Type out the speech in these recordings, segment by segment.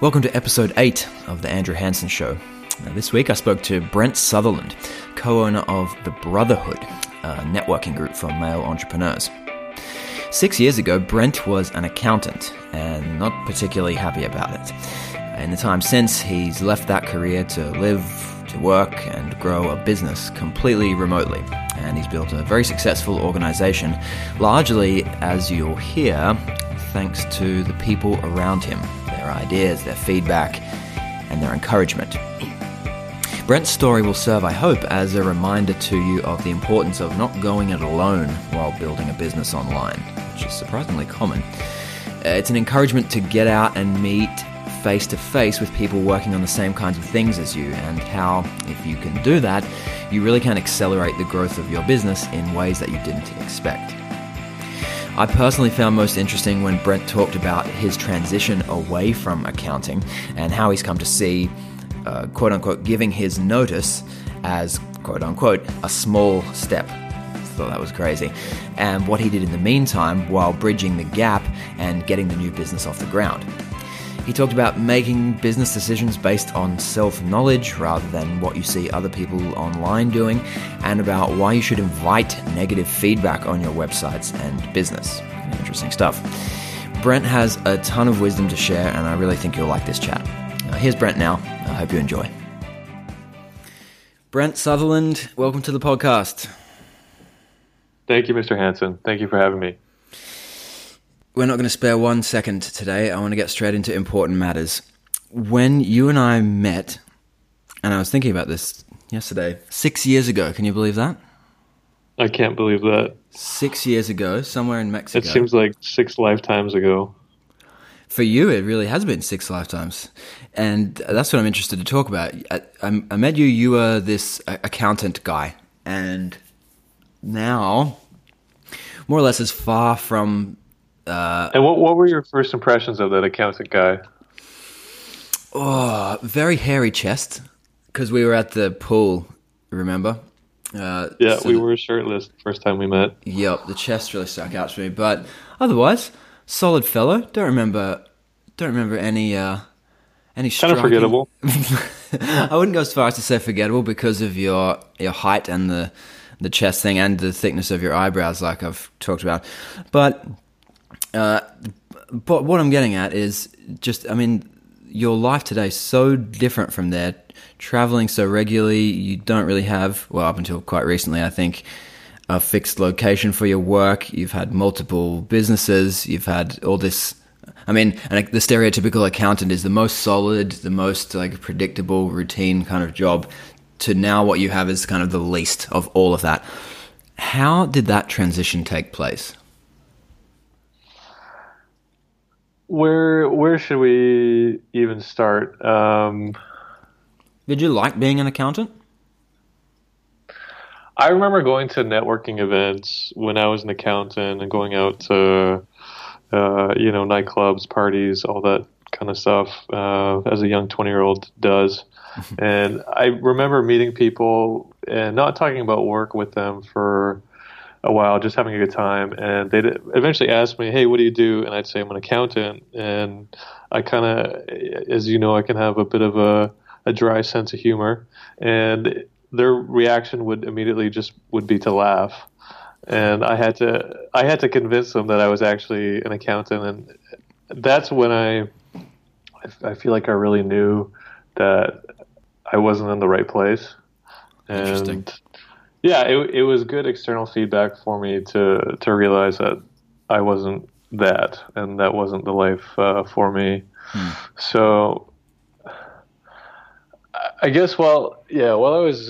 Welcome to episode 8 of The Andrew Hansen Show. Now, this week I spoke to Brent Sutherland, co-owner of The Brotherhood, a networking group for male entrepreneurs. 6 years ago, Brent was an accountant and not particularly happy about it. In the time since, he's left that career to live, to work, and grow a business completely remotely. And he's built a very successful organization, largely, as you'll hear, thanks to the people around him, their ideas, their feedback, and their encouragement. Brent's story will serve, I hope, as a reminder to you of the importance of not going it alone while building a business online, which is surprisingly common. It's an encouragement to get out and meet face-to-face with people working on the same kinds of things as you, and how, if you can do that, you really can accelerate the growth of your business in ways that you didn't expect. I personally found most interesting when Brent talked about his transition away from accounting and how he's come to see, quote-unquote, giving his notice as, quote-unquote, a small step. I thought that was crazy. And what he did in the meantime while bridging the gap and getting the new business off the ground. He talked about making business decisions based on self-knowledge rather than what you see other people online doing, and about why you should invite negative feedback on your websites and business. Interesting stuff. Brent has a ton of wisdom to share, and I really think you'll like this chat. Here's Brent now. I hope you enjoy. Brent Sutherland, welcome to the podcast. Thank you, Mr. Hansen. Thank you for having me. We're not going to spare 1 second today. I want to get straight into important matters. When you and I met, and I was thinking about this yesterday, 6 years ago, can you believe that? I can't believe that. 6 years ago, somewhere in Mexico. It seems like 6 lifetimes ago. For you, it really has been 6 lifetimes. And that's what I'm interested to talk about. I met you, you were this accountant guy, and now, more or less as far from... and what were your first impressions of that accountant guy? Oh, very hairy chest, because we were at the pool, remember? We were shirtless the first time we met. Yep, the chest really stuck out to me, but otherwise, solid fellow. Don't remember any striking... Kind of forgettable. I wouldn't go as far as to say forgettable because of your height and the chest thing and the thickness of your eyebrows, like I've talked about, but what I'm getting at is just, your life today is so different from there. Traveling so regularly, you don't really have, well, up until quite recently, I think, a fixed location for your work. You've had multiple businesses. You've had all this, and the stereotypical accountant is the most solid, the most predictable, routine kind of job, to now what you have is kind of the least of all of that. How did that transition take place? Where should we even start? Did you like being an accountant? I remember going to networking events when I was an accountant and going out to, nightclubs, parties, all that kind of stuff, as a young 20-year-old does. And I remember meeting people and not talking about work with them for a while, just having a good time. And they'd eventually ask me, hey, what do you do? And I'd say I'm an accountant. And I kind of, as you know, I can have a bit of a dry sense of humor. And their reaction would immediately would be to laugh. And I had to convince them that I was actually an accountant. And that's when I feel like I really knew that I wasn't in the right place. And interesting. Yeah, it was good external feedback for me to realize that I wasn't that, and that wasn't the life for me. So I guess while I was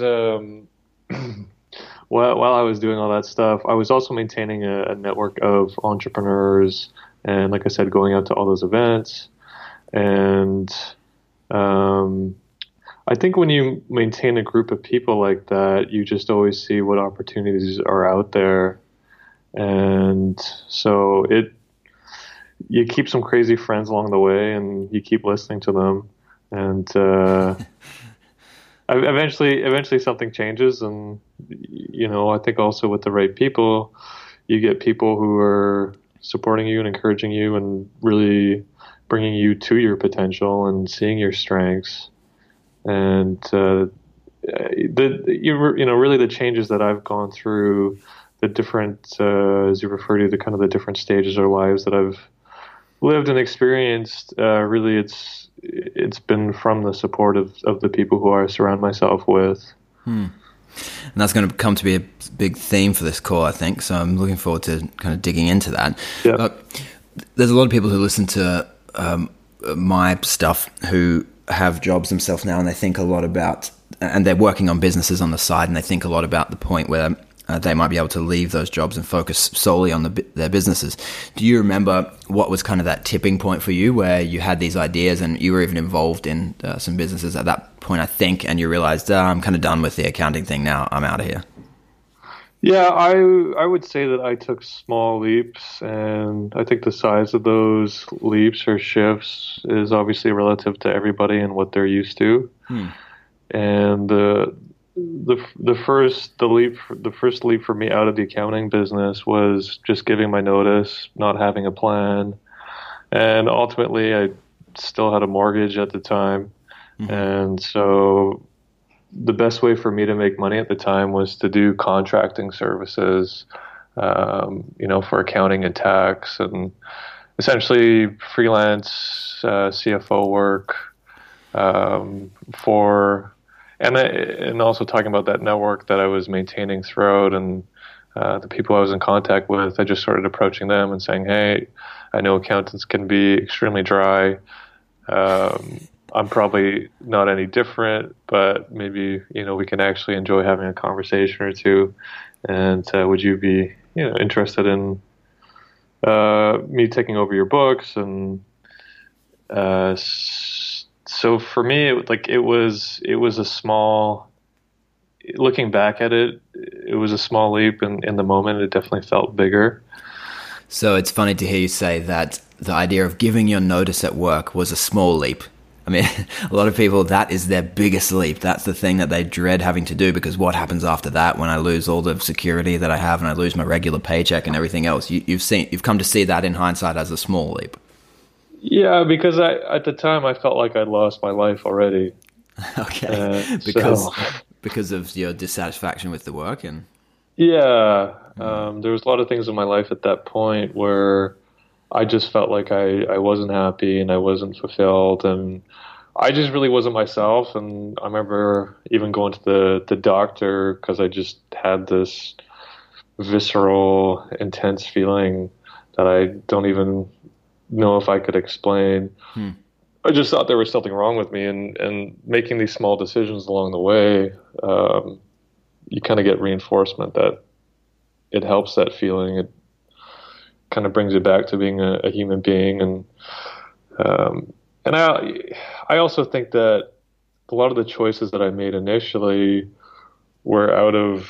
while I was doing all that stuff, I was also maintaining a network of entrepreneurs, and like I said, going out to all those events. And I think when you maintain a group of people like that, you just always see what opportunities are out there. And so you keep some crazy friends along the way, and you keep listening to them. And eventually something changes. And, I think also with the right people, you get people who are supporting you and encouraging you and really bringing you to your potential and seeing your strengths, and really the changes that I've gone through, the different, as you refer to, the kind of the different stages of our lives that I've lived and experienced. Really, it's been from the support of the people who I surround myself with. And that's going to come to be a big theme for this call, I think. So I'm looking forward to kind of digging into that. Yeah. But there's a lot of people who listen to my stuff who have jobs themselves now, and they think a lot about, and they're working on businesses on the side, and they think a lot about the point where they might be able to leave those jobs and focus solely on their businesses. Do you remember what was kind of that tipping point for you where you had these ideas and you were even involved in some businesses at that point, I think, and you realized, I'm kind of done with the accounting thing now, I'm out of here? Yeah, I would say that I took small leaps, and I think the size of those leaps or shifts is obviously relative to everybody and what they're used to. And the first leap for me out of the accounting business was just giving my notice, not having a plan, and ultimately I still had a mortgage at the time, and so the best way for me to make money at the time was to do contracting services, for accounting and tax, and essentially freelance CFO work and also talking about that network that I was maintaining throughout, and the people I was in contact with. I just started approaching them and saying, "Hey, I know accountants can be extremely dry. I'm probably not any different, but maybe, we can actually enjoy having a conversation or two. And would you be, interested in me taking over your books?" And so for me, it was a small. Looking back at it, it was a small leap, and in the moment, it definitely felt bigger. So it's funny to hear you say that the idea of giving your notice at work was a small leap. I mean, a lot of people, that is their biggest leap. That's the thing that they dread having to do, because what happens after that when I lose all the security that I have and I lose my regular paycheck and everything else? You've come to see that in hindsight as a small leap. Yeah, because at the time I felt like I'd lost my life already. Okay, because of your dissatisfaction with the work and. Yeah, there was a lot of things in my life at that point where I just felt like I wasn't happy and I wasn't fulfilled, and I just really wasn't myself. And I remember even going to the doctor because I just had this visceral, intense feeling that I don't even know if I could explain. I just thought there was something wrong with me, and making these small decisions along the way, you kind of get reinforcement that it helps that feeling. It kind of brings you back to being a human being, and I also think that a lot of the choices that I made initially were out of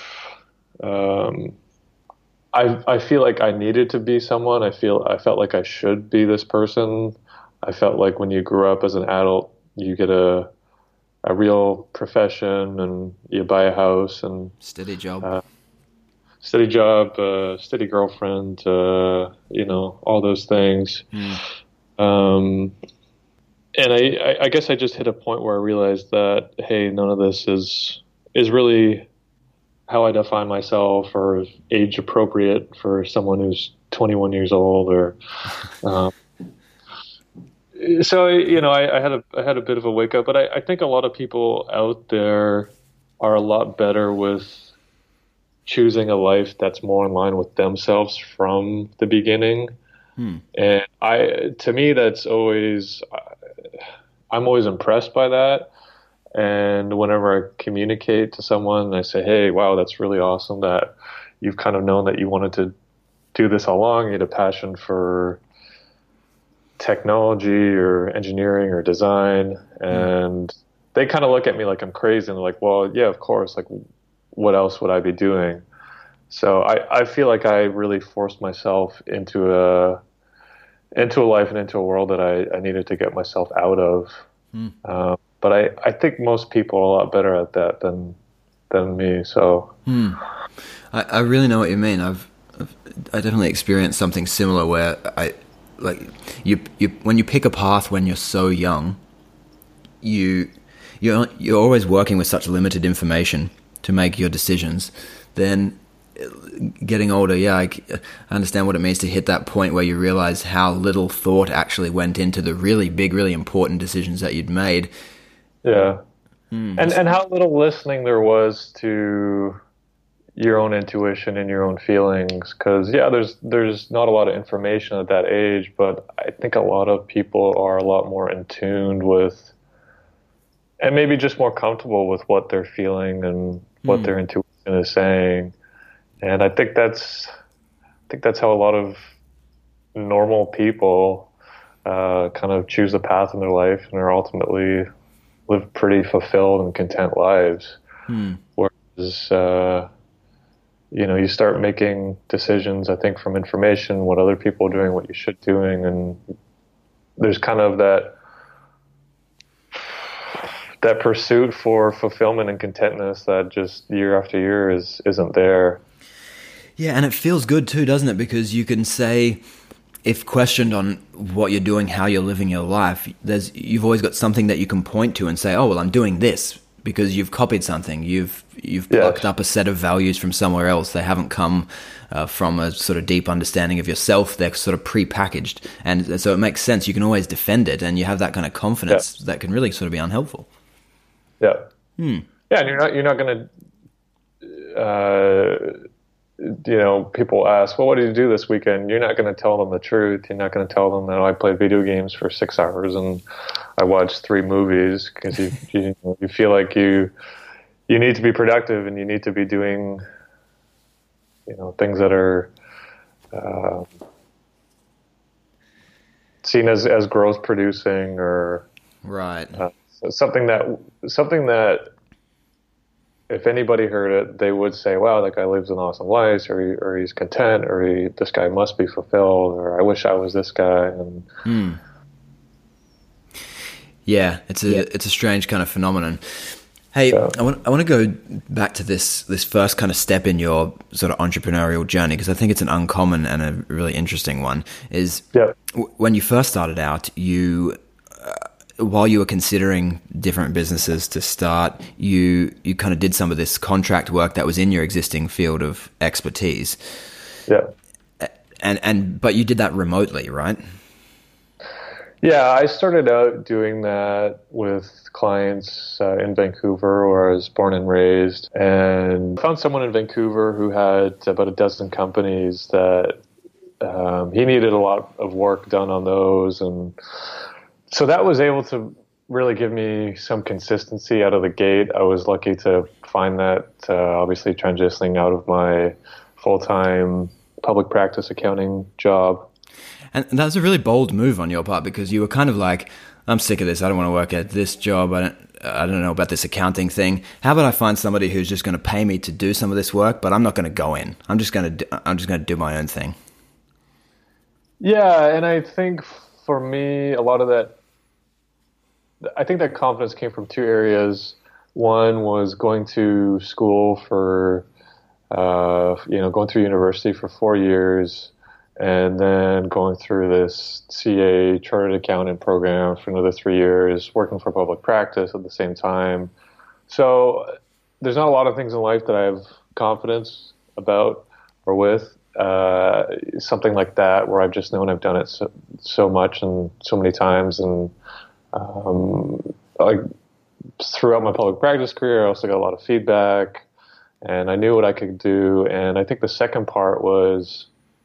I feel like I needed to be someone. I felt like I should be this person. I felt like when you grow up as an adult, you get a real profession and you buy a house and steady job, steady girlfriend, all those things. And I guess I just hit a point where I realized that, hey, none of this is really how I define myself or age appropriate for someone who's 21 years old or, so, I had a bit of a wake up, but I think a lot of people out there are a lot better with choosing a life that's more in line with themselves from the beginning. And to me, that's always, I'm always impressed by that. And whenever I communicate to someone, I say, hey, wow, that's really awesome that you've kind of known that you wanted to do this all along. You had a passion for technology or engineering or design, and they kind of look at me like I'm crazy, and they're like, well, yeah, of course, like what else would I be doing? So I feel like I really forced myself into a life and into a world that I needed to get myself out of. But I think most people are a lot better at that than me. So I really know what you mean. I definitely experienced something similar where like you when you pick a path when you're so young, you're always working with such limited information to make your decisions. Then getting older, I understand what it means to hit that point where you realize how little thought actually went into the really big, really important decisions that you'd made. Yeah. And how little listening there was to your own intuition and your own feelings. Because, there's not a lot of information at that age, but I think a lot of people are a lot more in tune with, and maybe just more comfortable with what they're feeling and what their intuition is saying. And I think that's how a lot of normal people kind of choose a path in their life and are ultimately live pretty fulfilled and content lives. Whereas, you start making decisions, I think, from information, what other people are doing, what you should doing, and there's kind of that pursuit for fulfillment and contentness that just year after year isn't there. Yeah, and it feels good too, doesn't it? Because you can say, if questioned on what you're doing, how you're living your life, you've always got something that you can point to and say, oh, well, I'm doing this because you've copied something. You've plucked up a set of values from somewhere else. They haven't come from a sort of deep understanding of yourself. They're sort of pre-packaged. And so it makes sense. You can always defend it, and you have that kind of confidence that can really sort of be unhelpful. Yeah. Yeah, and you're not going to people ask, well, what did you do this weekend? You're not going to tell them the truth. You're not going to tell them that I played video games for 6 hours and I watched 3 movies, because you feel like you need to be productive and you need to be doing, things that are seen as growth producing, or right. Something that if anybody heard it, they would say, wow, that guy lives an awesome life, or he's content, or this guy must be fulfilled, or I wish I was this guy. And yeah, it's a strange kind of phenomenon. Hey, I want to go back to this first kind of step in your sort of entrepreneurial journey, because I think it's an uncommon and a really interesting one. Is when you first started out, while you were considering different businesses to start, you kind of did some of this contract work that was in your existing field of expertise. Yeah. But you did that remotely, right? Yeah, I started out doing that with clients in Vancouver, where I was born and raised, and found someone in Vancouver who had about a dozen companies that he needed a lot of work done on those, and so that was able to really give me some consistency out of the gate. I was lucky to find that, obviously transitioning out of my full-time public practice accounting job. And that was a really bold move on your part, because you were kind of like, I'm sick of this. I don't want to work at this job. I don't know about this accounting thing. How about I find somebody who's just going to pay me to do some of this work, but I'm not going to go in. I'm just going to do my own thing. Yeah, and I think for me, a lot of that, I think that confidence came from 2 areas. One was going to school for, going through university for 4 years, and then going through this CA chartered accountant program for another 3 years, working for public practice at the same time. So there's not a lot of things in life that I have confidence about or with. Something like that, where I've just known I've done it so much and so many times, and throughout my public practice career, I also got a lot of feedback, and I knew what I could do. And I think the second part was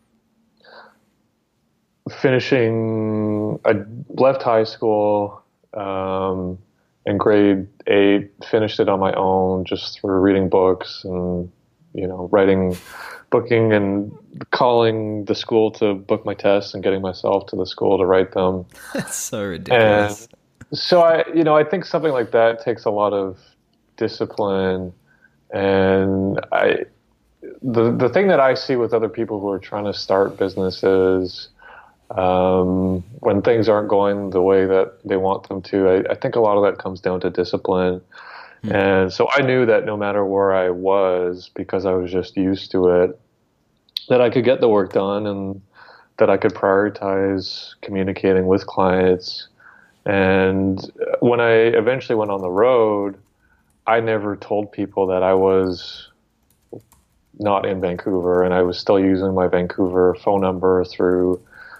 finishing. I left high school in grade 8, finished it on my own, just through reading books and booking and calling the school to book my tests and getting myself to the school to write them. That's so ridiculous. And so I think something like that takes a lot of discipline. And the thing that I see with other people who are trying to start businesses, when things aren't going the way that they want them to, I think a lot of that comes down to discipline. And so I knew that no matter where I was, because I was just used to it, that I could get the work done. And that I could prioritize communicating with clients. And when I eventually went on the road, I never told people that I was not in Vancouver, and I was still using my Vancouver phone number through,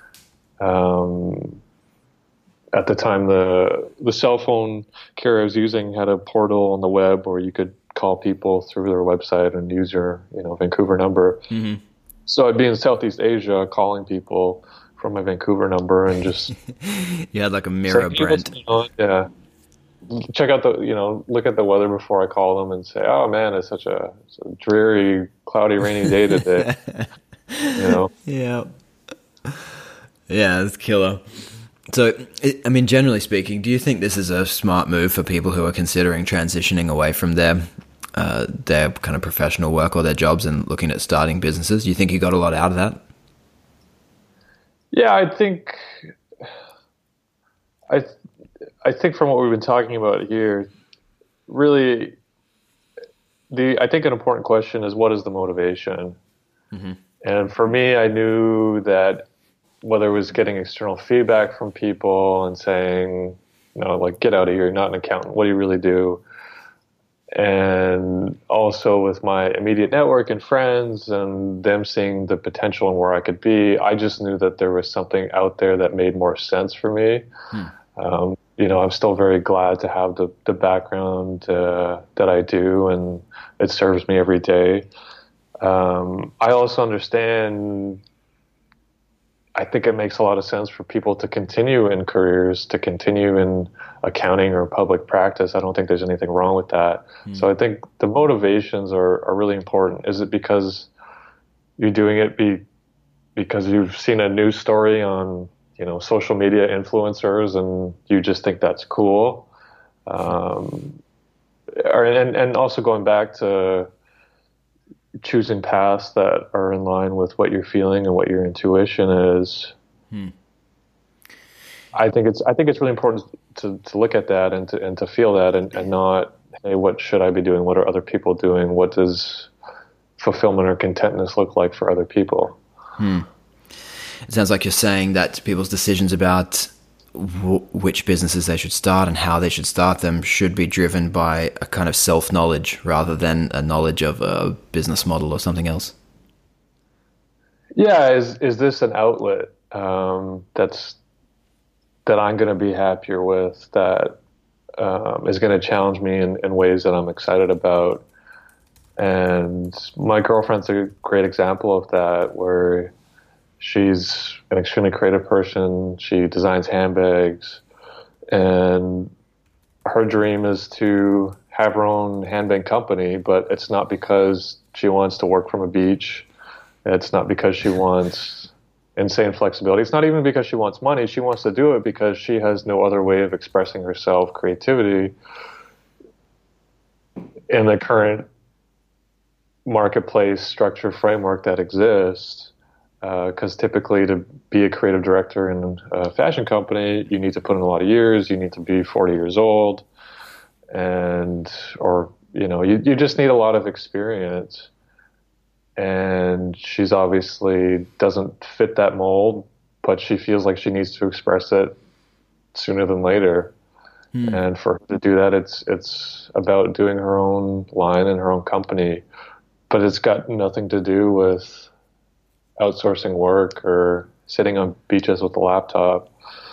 at the time, the cell phone carrier I was using had a portal on the web where you could call people through their website and use your, Vancouver number. Mm-hmm. So I'd be in Southeast Asia calling people from my Vancouver number and just... You had like a mirror, Brent. Yeah. Check out look at the weather before I call them and say, oh man, it's such a dreary, cloudy, rainy day today. Yeah. Yeah, it's killer. So, generally speaking, do you think this is a smart move for people who are considering transitioning away from their kind of professional work or their jobs and looking at starting businesses? Do you think you got a lot out of that? Yeah, I think from what we've been talking about here, really, I think an important question is, what is the motivation? Mm-hmm. And for me, I knew that whether it was getting external feedback from people and saying, like, get out of here, you're not an accountant, what do you really do? And also with my immediate network and friends and them seeing the potential and where I could be, I just knew that there was something out there that made more sense for me. I'm still very glad to have the background that I do, and it serves me every day. I also understand, I think it makes a lot of sense for people to continue in careers, to continue in accounting or public practice. I don't think there's anything wrong with that. So I think the motivations are really important. Is it because you're doing it because you've seen a news story on, social media influencers and you just think that's cool? And also going back to choosing paths that are in line with what you're feeling and what your intuition is. I think it's really important to look at that and to feel that and not, hey, what should I be doing? What are other people doing? What does fulfillment or contentness look like for other people? It sounds like you're saying that people's decisions about which businesses they should start and how they should start them should be driven by a kind of self-knowledge rather than a knowledge of a business model or something else. Yeah, is this an outlet that I'm going to be happier with, that is going to challenge me in ways that I'm excited about? And my girlfriend's a great example of that, where she's an extremely creative person. She designs handbags, and her dream is to have her own handbag company, but it's not because she wants to work from a beach. It's not because she wants insane flexibility. It's not even because she wants money. She wants to do it because she has no other way of expressing herself, creativity, in the current marketplace structure framework that exists. Because typically to be a creative director in a fashion company, you need to put in a lot of years. You need to be 40 years old, you just need a lot of experience. And she's obviously doesn't fit that mold, but she feels like she needs to express it sooner than later. And for her to do that, it's about doing her own line and her own company, but it's got nothing to do with outsourcing work or sitting on beaches with a laptop.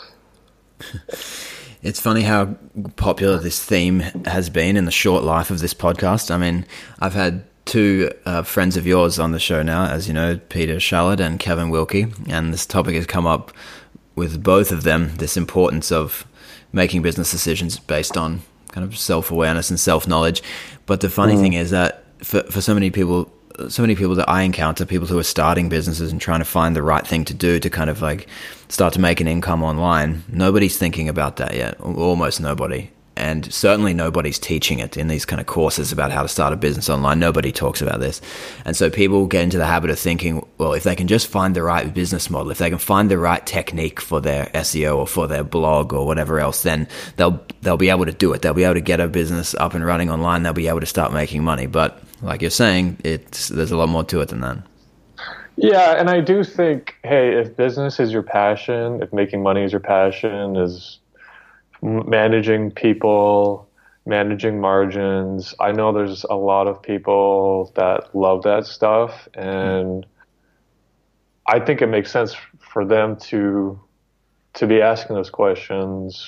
It's funny how popular this theme has been in the short life of this podcast. I mean, I've had two friends of yours on the show now, as you know, Peter Shallard and Kevin Wilkie, and this topic has come up with both of them, this importance of making business decisions based on kind of self-awareness and self-knowledge. But the funny thing is that for so many people that I encounter, people who are starting businesses and trying to find the right thing to do to kind of like start to make an income online, nobody's thinking about that yet, almost nobody. And certainly nobody's teaching it in these kind of courses about how to start a business online. Nobody talks about this. And so people get into the habit of thinking, well, if they can just find the right business model, if they can find the right technique for their SEO or for their blog or whatever else, then they'll be able to do it. They'll be able to get a business up and running online. They'll be able to start making money. But like you're saying, there's a lot more to it than that. Yeah, and I do think, hey, if business is your passion, if making money is your passion, is managing people, managing margins. I know there's a lot of people that love that stuff, Hmm. and I think it makes sense for them to be asking those questions.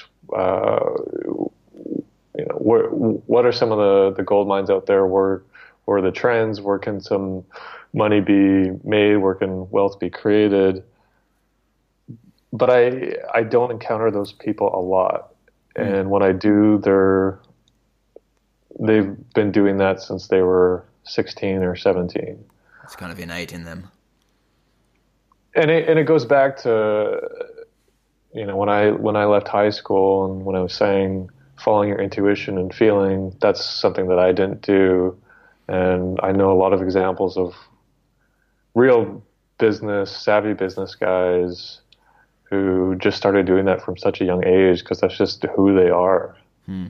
What are some of the gold mines out there? Where are the trends? Where can some money be made? Where can wealth be created? But I don't encounter those people a lot, Hmm. and when I do, they've been doing that since they were 16 or 17. It's kind of innate in them. And it goes back to, when I left high school and when I was saying following your intuition and feeling, that's something that I didn't do. And I know a lot of examples of real savvy business guys who just started doing that from such a young age because that's just who they are. Hmm.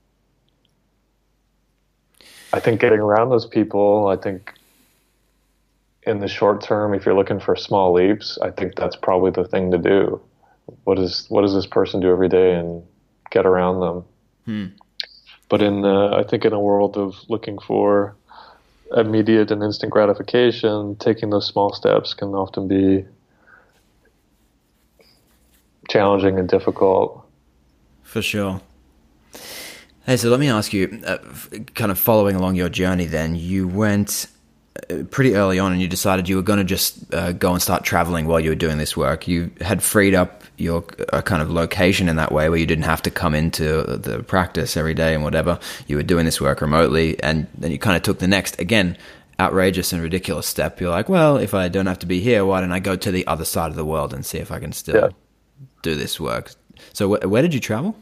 I think getting around those people, I think in the short term, if you're looking for small leaps, I think that's probably the thing to do. What does this person do every day, and get around them. Hmm. But I think in a world of looking for immediate and instant gratification, taking those small steps can often be challenging and difficult. For sure. Hey, so let me ask you, kind of following along your journey then, you went pretty early on and you decided you were going to just go and start traveling while you were doing this work. You had freed up your kind of location in that way where you didn't have to come into the practice every day and whatever. You were doing this work remotely, and then you kind of took the next, again, outrageous and ridiculous step. You're like, well, if I don't have to be here, why don't I go to the other side of the world and see if I can Yeah. still do this work? So where did you travel?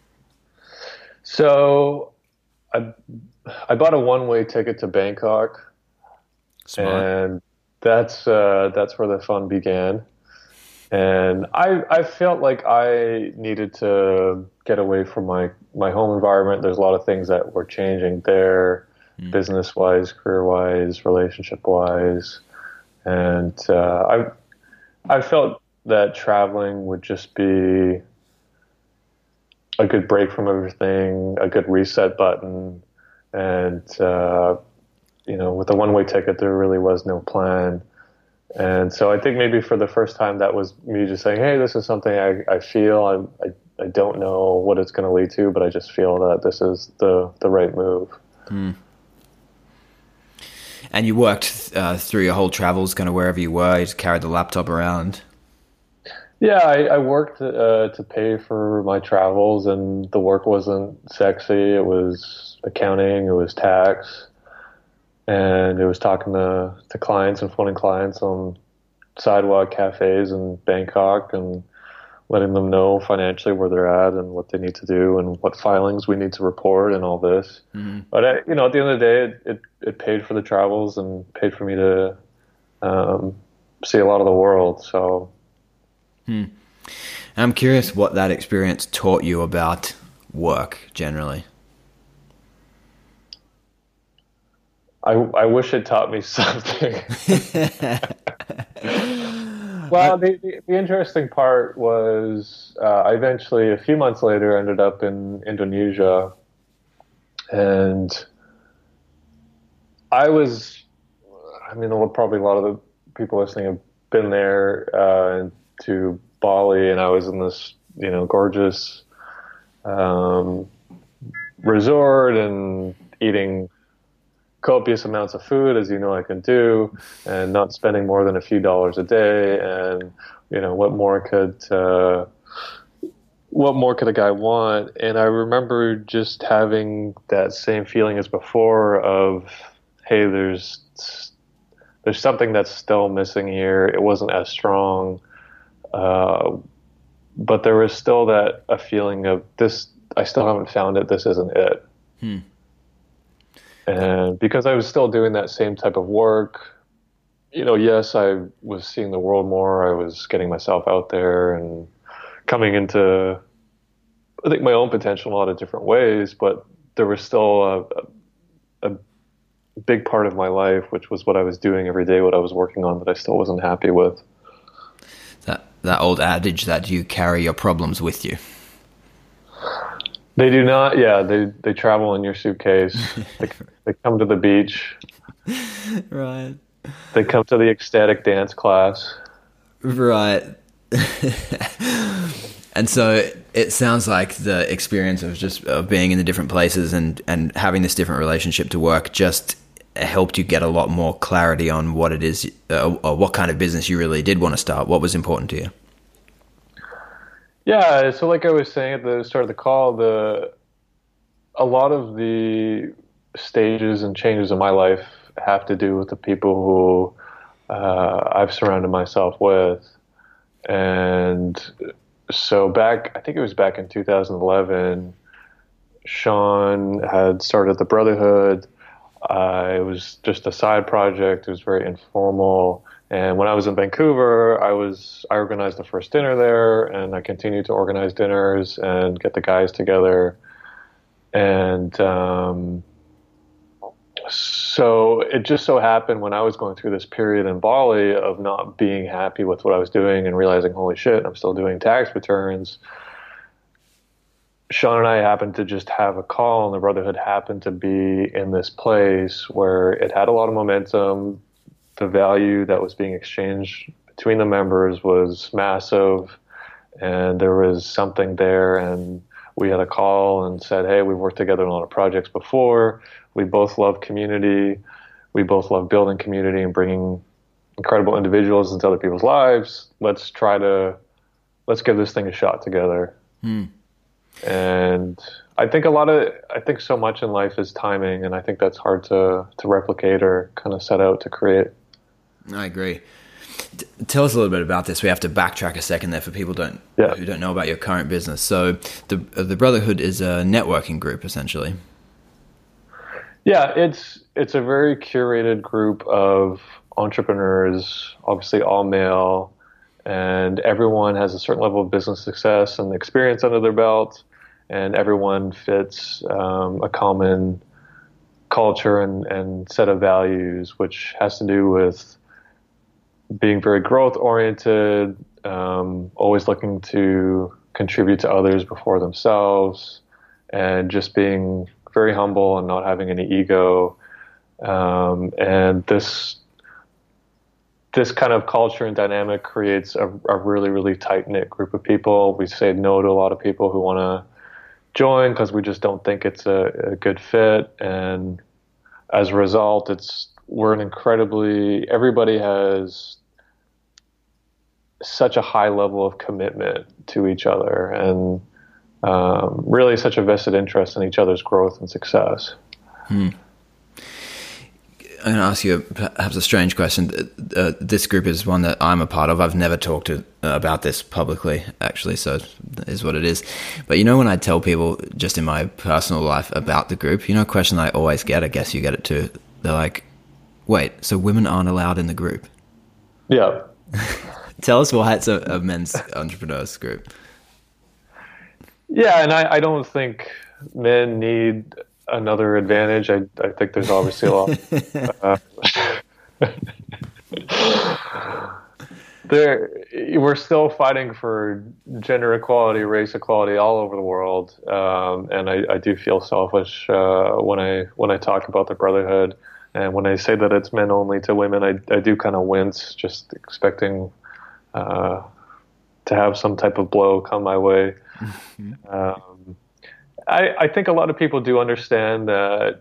So I I bought a one-way ticket to Bangkok, Smart. and that's where the fun began. And I felt like I needed to get away from my home environment. There's a lot of things that were changing there, Mm. business wise, career wise, relationship wise, and I felt that traveling would just be a good break from everything, a good reset button, and with a one-way ticket, there really was no plan. And so I think maybe for the first time, that was me just saying, hey, this is something I feel. I don't know what it's going to lead to, but I just feel that this is the right move. Mm. And you worked through your whole travels, kind of wherever you were. You just carried the laptop around. Yeah, I worked to pay for my travels, and the work wasn't sexy. It was accounting, it was tax, and it was talking to clients and phoning clients on sidewalk cafes in Bangkok and letting them know financially where they're at and what they need to do and what filings we need to report and all this. Mm-hmm. But at the end of the day, it paid for the travels and paid for me to see a lot of the world. So Hmm. I'm curious what that experience taught you about work generally. I wish it taught me something. I, Well, the interesting part was I eventually, a few months later, ended up in Indonesia, and I was, I mean, well, probably a lot of the people listening have been there to Bali, and I was in this, gorgeous um, resort and eating copious amounts of food, as you know I can do, and not spending more than a few dollars a day. And what more could a guy want? And I remember just having that same feeling as before of, hey, there's something that's still missing here. It wasn't as strong, uh, but there was still a feeling of this. I still haven't found it. This isn't it. hmm. And because I was still doing that same type of work, yes, I was seeing the world more. I was getting myself out there and coming into, I think, my own potential in a lot of different ways, but there was still a big part of my life, which was what I was doing every day, what I was working on that I still wasn't happy with. That old adage that you carry your problems with you. They do not. Yeah, they travel in your suitcase. They come to the beach. Right. They come to the ecstatic dance class. Right. And so it sounds like the experience of being in the different places and having this different relationship to work just helped you get a lot more clarity on what it is, or what kind of business you really did want to start. What was important to you? Yeah, so like I was saying at the start of the call, a lot of the stages and changes in my life have to do with the people who I've surrounded myself with. And so I think it was back in 2011, Sean had started the Brotherhood. It was just a side project. It was very informal. And when I was in Vancouver, I organized the first dinner there, and I continued to organize dinners and get the guys together. And so it just so happened when I was going through this period in Bali of not being happy with what I was doing and realizing, holy shit, I'm still doing tax returns. Sean and I happened to just have a call, and the Brotherhood happened to be in this place where it had a lot of momentum. The value that was being exchanged between the members was massive, and there was something there. And we had a call and said, hey, we've worked together on a lot of projects before. We both love community. We both love building community and bringing incredible individuals into other people's lives. Let's give this thing a shot together. And I think so much in life is timing, and I think that's hard to replicate or kind of set out to create. I agree. Tell us a little bit about this. We have to backtrack a second there for people who don't know about your current business. So the Brotherhood is a networking group, essentially. Yeah, it's a very curated group of entrepreneurs, obviously all male, and everyone has a certain level of business success and experience under their belt, and everyone fits a common culture and set of values, which has to do with being very growth oriented, always looking to contribute to others before themselves, and just being very humble and not having any ego. And this kind of culture and dynamic creates a really, really tight-knit group of people. We say no to a lot of people who want to join because we just don't think it's a good fit. And as a result, everybody has such a high level of commitment to each other, and really such a vested interest in each other's growth and success. I'm going to ask you perhaps a strange question. This group is one that I'm a part of. I've never talked about this publicly, actually, so it is what it is. But when I tell people just in my personal life about the group, a question I always get, I guess you get it too. They're like, wait, so women aren't allowed in the group? Yeah. Tell us why it's a men's entrepreneurs group. Yeah, and I don't think men need another advantage. I think there's obviously a lot. We're still fighting for gender equality, race equality all over the world, and I do feel selfish when I talk about the Brotherhood, and when I say that it's men only to women, I do kind of wince, just expecting to have some type of blow come my way. I think a lot of people do understand that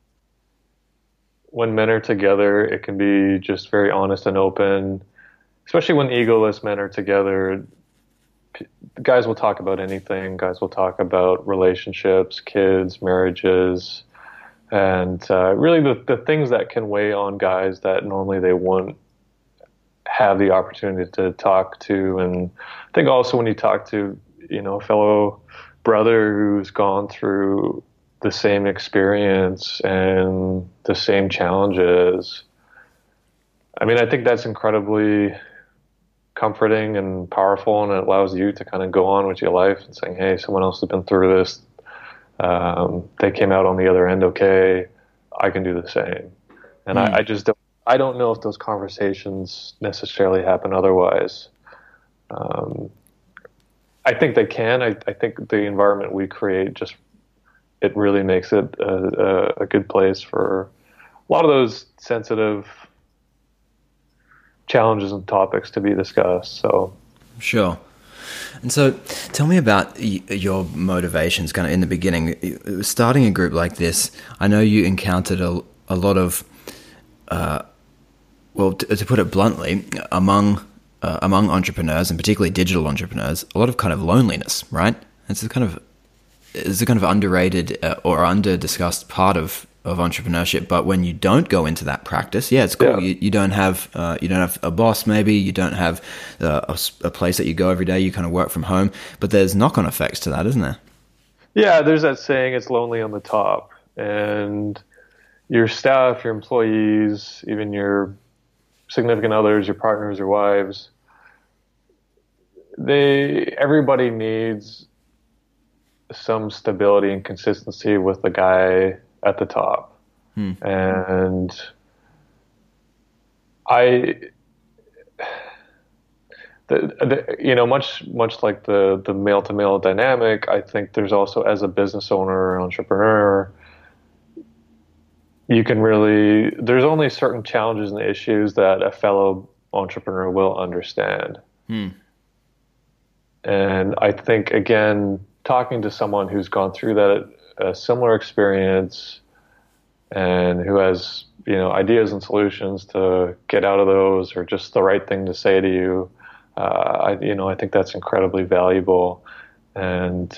when men are together, it can be just very honest and open, especially when egoless men are together. Guys will talk about anything. Guys will talk about relationships, kids, marriages, and really the things that can weigh on guys that normally they won't have the opportunity to talk to. And I think also when you talk to, a fellow brother who's gone through the same experience and the same challenges, I think that's incredibly comforting and powerful, and it allows you to kind of go on with your life and saying, hey, someone else has been through this. They came out on the other end okay. I can do the same. And I just don't know if those conversations necessarily happen otherwise. I think they can. I think the environment we create it really makes it a good place for a lot of those sensitive challenges and topics to be discussed. So, sure. And so, tell me about your motivations. Kind of in the beginning, starting a group like this. I know you encountered a lot of, well, to put it bluntly, among entrepreneurs, and particularly digital entrepreneurs, a lot of kind of loneliness, right? It's a kind of underrated or under discussed part of entrepreneurship. But when you don't go into that practice, yeah, it's cool. Yeah. You don't have a boss, maybe you don't have a place that you go every day. You kind of work from home, but there's knock-on effects to that, isn't there? Yeah, there's that saying, it's lonely on the top, and your staff, your employees, even your significant others, your partners, your wives, everybody needs some stability and consistency with the guy at the top. And much like the male to male dynamic, I think there's also, as a business owner or entrepreneur, there's only certain challenges and issues that a fellow entrepreneur will understand. And I think, again, talking to someone who's gone through a similar experience and who has, ideas and solutions to get out of those, or just the right thing to say to you, I think that's incredibly valuable. And,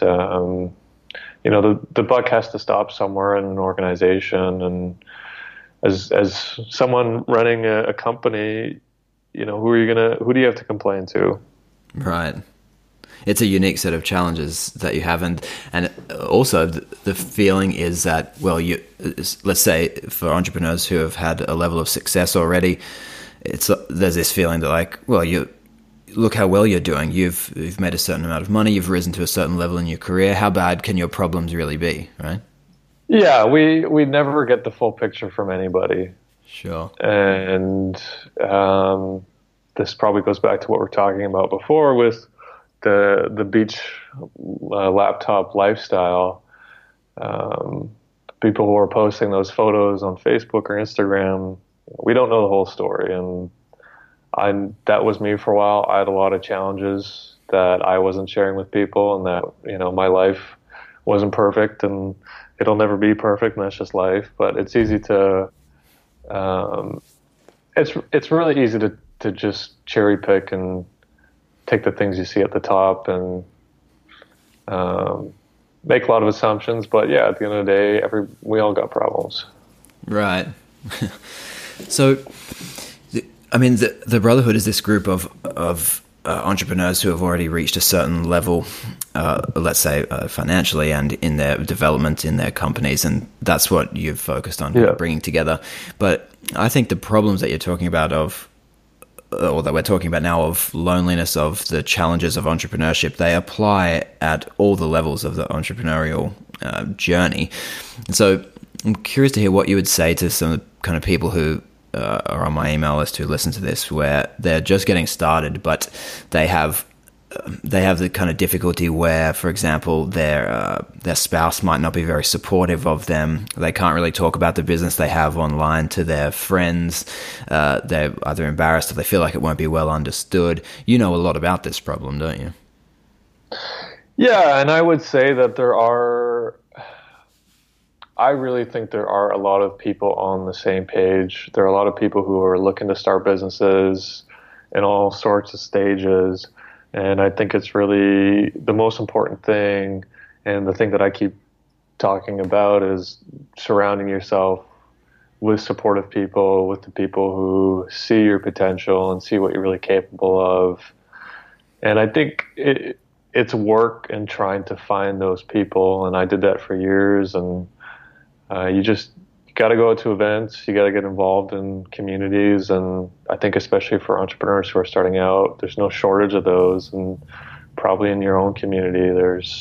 the buck has to stop somewhere in an organization. And as someone running a company, who do you have to complain to? Right. It's a unique set of challenges that you have, and also the feeling is that, well, let's say for entrepreneurs who have had a level of success already, there's this feeling that, like, well, you look how well you're doing. You've made a certain amount of money. You've risen to a certain level in your career. How bad can your problems really be, right? Yeah, we never get the full picture from anybody. Sure. And this probably goes back to what we're talking about before with the beach laptop lifestyle. People who are posting those photos on Facebook or Instagram, we don't know the whole story. And that was me for a while. I had a lot of challenges that I wasn't sharing with people, and that, my life wasn't perfect, and it'll never be perfect, and that's just life. But it's easy to, it's really easy to just cherry pick and take the things you see at the top and make a lot of assumptions. But yeah, at the end of the day, we all got problems. Right. So, the Brotherhood is this group of entrepreneurs who have already reached a certain level, let's say financially, and in their development in their companies, and that's what you've focused on bringing together. But I think the problems that you're talking about or that we're talking about now, of loneliness, of the challenges of entrepreneurship, they apply at all the levels of the entrepreneurial journey. And so I'm curious to hear what you would say to some of the kind of people who are on my email list who listen to this, where they're just getting started, but they have the kind of difficulty where, for example, their spouse might not be very supportive of them. They can't really talk about the business they have online to their friends. They're either embarrassed or they feel like it won't be well understood. You know a lot about this problem, don't you? Yeah, and I would say that I really think there are a lot of people on the same page. There are a lot of people who are looking to start businesses in all sorts of stages. And I think it's really the most important thing, and the thing that I keep talking about, is surrounding yourself with supportive people, with the people who see your potential and see what you're really capable of. And I think it's work in trying to find those people, and I did that for years. And you got to go to events, you got to get involved in communities, and I think especially for entrepreneurs who are starting out, there's no shortage of those, and probably in your own community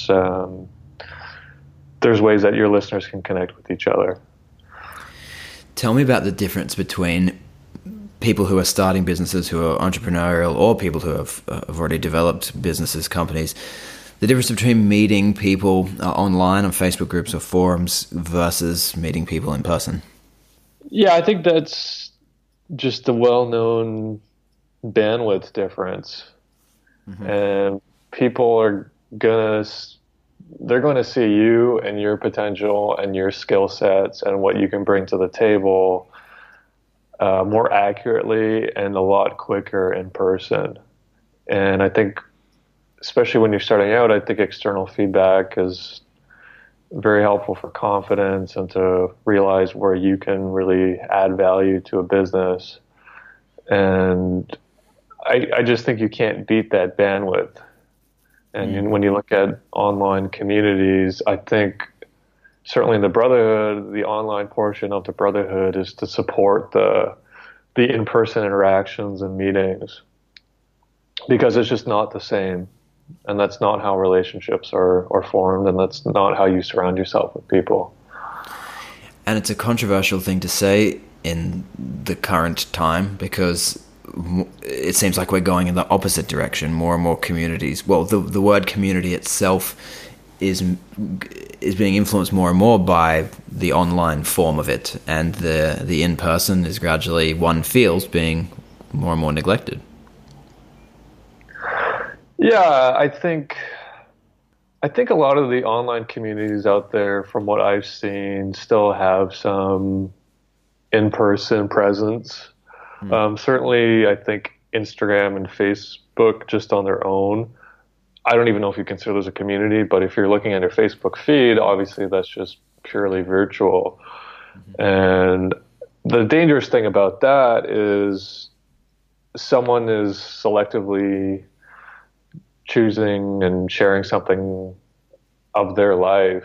there's ways that your listeners can connect with each other. Tell me about the difference between people who are starting businesses, who are entrepreneurial, or people who have already developed businesses, companies. The difference between meeting people online on Facebook groups or forums versus meeting people in person. Yeah, I think that's just the well-known bandwidth difference. And people are they're going to see you and your potential and your skill sets and what you can bring to the table more accurately and a lot quicker in person. And I think, especially when you're starting out, I think external feedback is very helpful for confidence and to realize where you can really add value to a business. And I just think you can't beat that bandwidth. And when you look at online communities, I think certainly in the Brotherhood, the online portion of the Brotherhood is to support the in-person interactions and meetings, because it's just not the same. And that's not how relationships are formed, and that's not how you surround yourself with people. And it's a controversial thing to say in the current time, because it seems like we're going in the opposite direction. More and more communities, well, the word community itself is being influenced more and more by the online form of it, and the in-person is gradually, one feels, being more and more neglected. Yeah, I think a lot of the online communities out there, from what I've seen, still have some in-person presence. Certainly, I think Instagram and Facebook, just on their own, I don't even know if you consider those a community, but if you're looking at your Facebook feed, obviously that's just purely virtual. And the dangerous thing about that is someone is selectively choosing and sharing something of their life,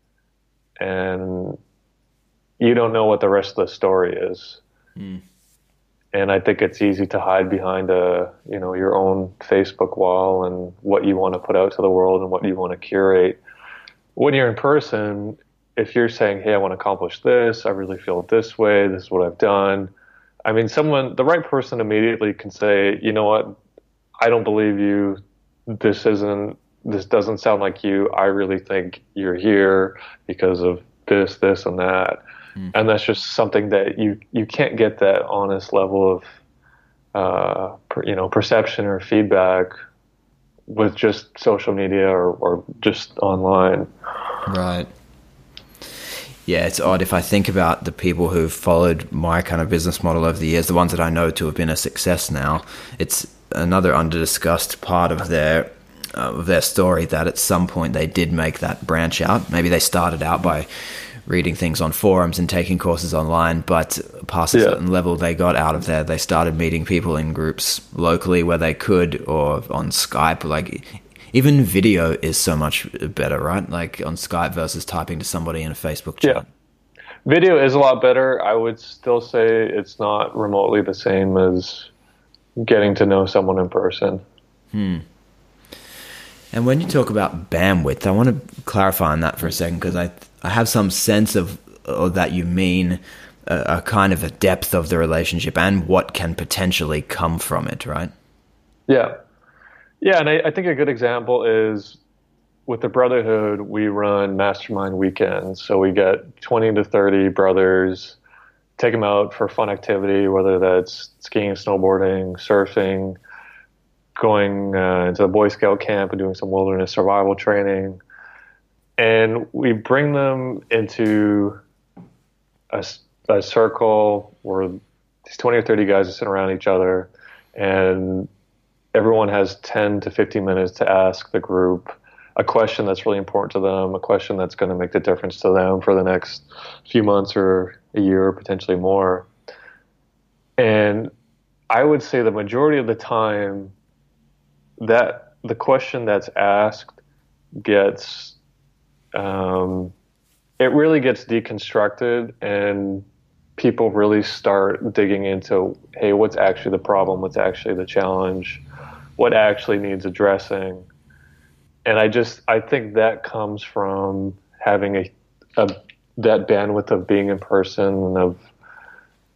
and you don't know what the rest of the story is. And I think it's easy to hide behind your own Facebook wall and what you want to put out to the world and what you want to curate. When you're in person, if you're saying, hey, I want to accomplish this, I really feel this way, this is what I've done. I mean, the right person immediately can say, you know what, I don't believe you. This doesn't sound like you. I really think you're here because of this, and that. And that's just something that you can't get that honest level of, perception or feedback with just social media or just online. Right. Yeah, it's odd. If I think about the people who've followed my kind of business model over the years, the ones that I know to have been a success now, it's another under-discussed part of their story that at some point they did make that branch out. Maybe they started out by reading things on forums and taking courses online, but past a certain level they got out of there. They started meeting people in groups locally where they could, or on Skype. Like, even video is so much better, right? Like on Skype versus typing to somebody in a Facebook chat. Yeah. Video is a lot better. I would still say it's not remotely the same as getting to know someone in person. And when you talk about bandwidth, I want to clarify on that for a second, because I have some sense of that you mean a kind of a depth of the relationship and what can potentially come from it, right? Yeah. Yeah, and I think a good example is with the Brotherhood, we run mastermind weekends. So we get 20 to 30 brothers, take them out for fun activity, whether that's skiing, snowboarding, surfing, going into a Boy Scout camp and doing some wilderness survival training. And we bring them into a circle where these 20 or 30 guys are sitting around each other, and everyone has 10 to 15 minutes to ask the group a question that's really important to them, a question that's going to make the difference to them for the next few months or a year or potentially more. And I would say the majority of the time that the question that's asked gets it really gets deconstructed, and people really start digging into, hey, what's actually the problem? What's actually the challenge? What actually needs addressing? And I think that comes from having that bandwidth of being in person and of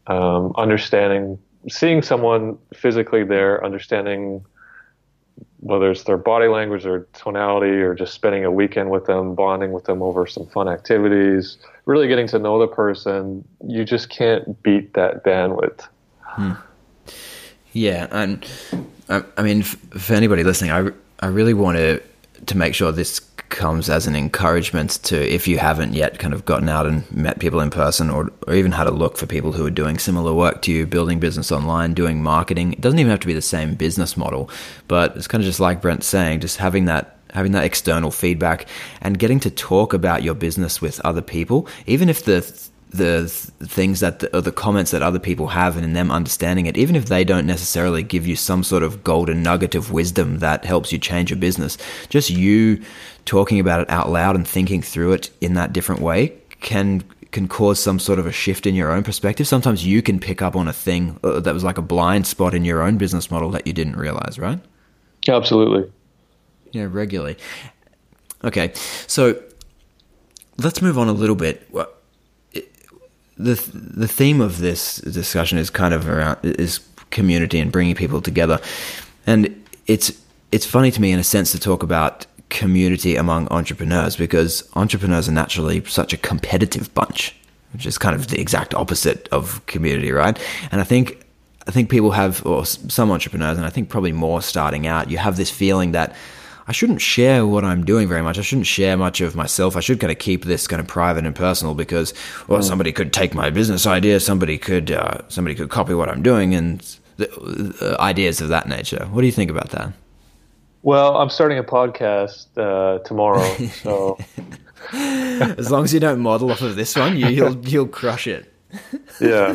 understanding, seeing someone physically there, understanding whether it's their body language or tonality, or just spending a weekend with them, bonding with them over some fun activities, really getting to know the person. You just can't beat that bandwidth. Yeah, and I mean, for anybody listening, I really want to make sure this comes as an encouragement to, if you haven't yet kind of gotten out and met people in person, or even had a look for people who are doing similar work to you, building business online, doing marketing. It doesn't even have to be the same business model, but it's kind of just like Brent's saying, just having that external feedback and getting to talk about your business with other people, even if the things that the comments that other people have, and in them understanding it, even if they don't necessarily give you some sort of golden nugget of wisdom that helps you change your business, just you talking about it out loud and thinking through it in that different way can cause some sort of a shift in your own perspective. Sometimes you can pick up on a thing that was like a blind spot in your own business model that you didn't realize, right? Absolutely. Yeah, regularly. Okay, so let's move on a little bit. The theme of this discussion is kind of around is community and bringing people together, and it's funny to me in a sense to talk about community among entrepreneurs, because entrepreneurs are naturally such a competitive bunch, which is kind of the exact opposite of community, right? And I think people have, or some entrepreneurs, and I think probably more starting out, you have this feeling that I shouldn't share what I'm doing very much. I shouldn't share much of myself. I should kind of keep this kind of private and personal, because, well, somebody could take my business idea, somebody could copy what I'm doing, and ideas of that nature. What do you think about that? Well, I'm starting a podcast tomorrow, so as long as you don't model off of this one, you'll crush it. Yeah.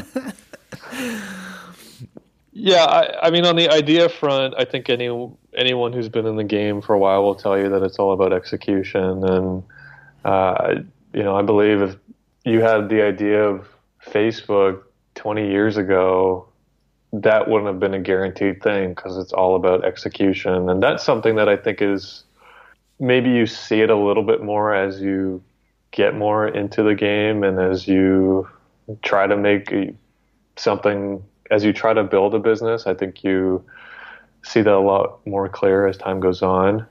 Yeah, I mean, on the idea front, I think anyone who's been in the game for a while will tell you that it's all about execution. And, I believe if you had the idea of Facebook 20 years ago, that wouldn't have been a guaranteed thing, because it's all about execution. And that's something that I think is, maybe you see it a little bit more as you get more into the game, and as you try to make something, as you try to build a business. I think you see that a lot more clear as time goes on.